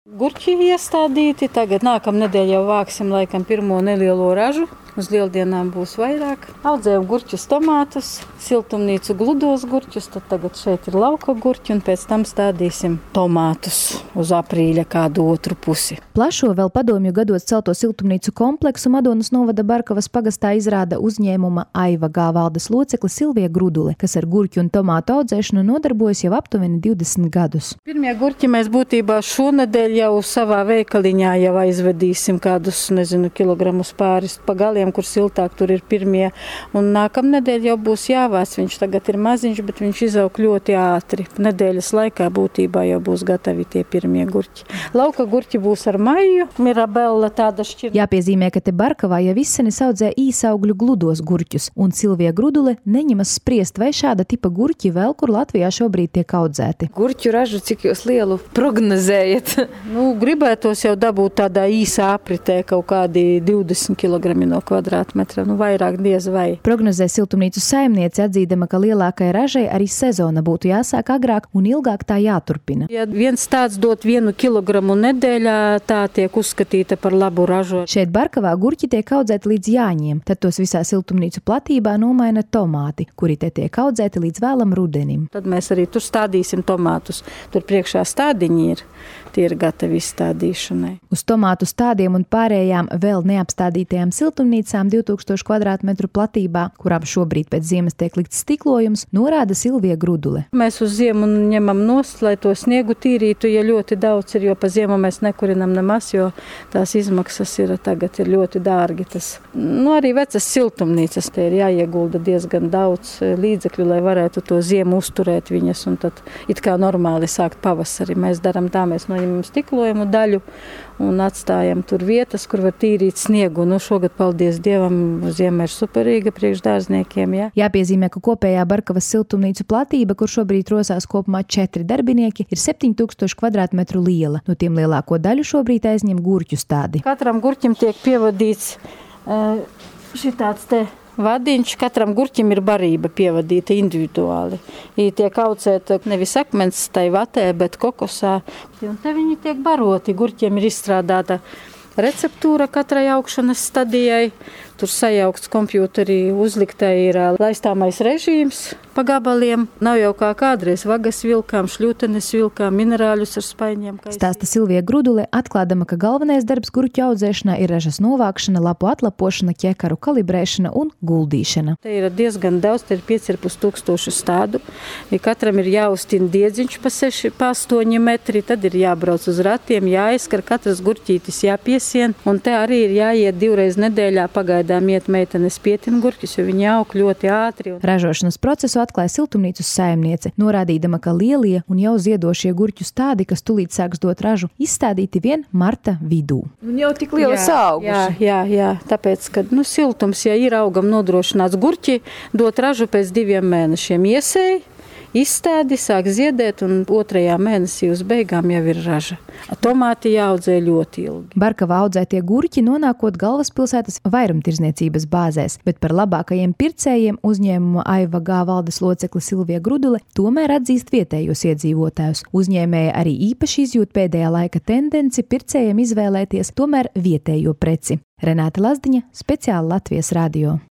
Gurķi iestādīti, tagad nākamnedēļ jau vāksim laikam pirmo nelielo ražu. Uz lieldienām būs vairāk. Audzējam gurķus, tomātus, siltumnīcu gludos gurķus, tad tagad šeit ir lauka gurķi un pēc tam stādīsim tomātus uz aprīļa kādu otru pusi. Plašo vēl padomju gados celto siltumnīcu kompleksu Madonas novada Barkavas pagastā izrāda uzņēmuma Aiva G valdes locekle Silvija Grudule, kas ar gurķu un tomātu audzēšanu nodarbojas jau aptuveni 20 gadus. Pirmie gurķi mēs būtībā šonedēļ jau savā veikaliņā jau aizvedīsim kādus, kilogramus pāris pa galiem, kur siltāk tur ir pirmie. Un nākamnedēļ jau būs jāvāc. Viņš tagad ir maziņš, bet viņš izaug ļoti ātri. Nedēļas laikā būtībā jau būs gatavi tie pirmie gurķi. Lauka gurķi būs ar maiju. Mirabella tāda šķirta. Jāpiezīmē, ka te Barkavā jau izsenis audzē īsaugļu gludos gurķus, un Silvija Grudule neņemas spriest, vai šāda tipa gurķi vēl kur Latvijā šobrīd tiek audzēti. Gurķu ražu, cik jūs lielu prognozējat? Gribētos jau dabūt tādā īsā apritē kaut kādi 20 kg no kvadrātmetra, vairāk diez vai. Prognozē siltumnīcu saimniece, atzīdama, ka lielākai ražai arī sezona būtu jāsāk agrāk un ilgāk tā jāturpina. Ja viens tāds dot 1 kilogramu nedēļā, tā tiek uzskatīta par labu ražu. Šeit Barkavā gurķi tiek audzēti līdz jāņiem, tad tos visā siltumnīcu platībā nomaina tomāti, kuri te tiek audzēti līdz vēlam rudenim. Tad mēs arī tur stādīsim tomātus. Tur priekšā stādiņi ir. Tie ir gatavi izstādīšanai. Uz tomātu stādiem un pārējām vēl neapstādītajām siltumnīcām 2000 kvadrātmetru platībā, kurām šobrīd pēc ziemas tiek likts stiklojums, norāda Silvija Grudule. Mēs uz ziemu ņemam nost, lai to sniegu tīrītu, ja ļoti daudz ir, jo pa ziemu mēs nekurinam nemaz, jo tās izmaksas ir ļoti dārgi. Arī vecas siltumnīcas, te ir jāiegulda diezgan daudz līdzekļu, lai varētu to ziemu uzturēt viņas, un tad it kā normāli sākt pavasari. Mēs darām tā, mēs noņemam stiklojumu daļu un atstājam tur vietas, kur var tīrīt sniegu. Šogad, paldies Dievam, ziema ir superīga priekš dārzniekiem. Ja? Jāpiezīmē, ka kopējā Barkavas siltumnīcu platība, kur šobrīd rosās kopumā 4 darbinieki, ir 7000 kvadrātmetru liela. No tiem lielāko daļu šobrīd aizņem gurķu stádi. Katram gurķim tiek pievadīts šitāds te vadiņš, katram gurķim ir barība pievadīta individuāli. Viņi tiek audzēta nevis akmens tai vatē, bet kokosā. Un te viņi tiek baroti. Gurķiem ir izstrādāta receptūra katrai augšanas stadijai. Tur sajaukts kompjūterī, uzliktai ir laistāmais režīms pa gabaliem. Nav jau kā kādreiz vagas vilkām, šļūtenes vilkām, minerāļus ar spaiņiem. Stāsta Silvija Grudule, atklādama, ka galvenais darbs gurķu audzēšanā ir ražas novākšana, lapu atlapošana, ķekaru kalibrēšana un guldīšana. Te ir diezgan daudz, te ir 5500 stādu. Ja katram ir jāuztina diedziņš pa 6-8 metri, tad ir jābrauc uz ratiem, jāizskar, katras gurķītis jāpiesien, un te arī ir jāiet 2 reizes nedēļā pagaidām iet meitenes pietina gurķus, jo viņi aug ļoti ātri. Ražošanas procesu atklāja siltumnīcas saimniece, norādīdama, ka lielie un jau ziedošie gurķu stádi, kas tūlīt sāks dot ražu, izstādīti vien marta vidū. Jau tik liels auguši. Jā, tāpēc, kad siltums, ja ir augam nodrošināts, gurķi dot ražu pēc 2 mēnešiem iesēja, izstādi, sāk ziedēt, un 2. mēnesī uz beigām jau ir raža. Tomāti jāaudzē ļoti ilgi. Barkavā audzētie gurķi nonākot galvaspilsētas vairumtirdzniecības bāzēs, bet par labākajiem pircējiem uzņēmuma Aiva G valdes locekle Silvija Grudule tomēr atzīst vietējos iedzīvotājus. Uzņēmēja arī īpaši izjūt pēdējā laika tendenci pircējiem izvēlēties tomēr vietējo preci. Renāte Lazdiņa, speciāli Latvijas radio.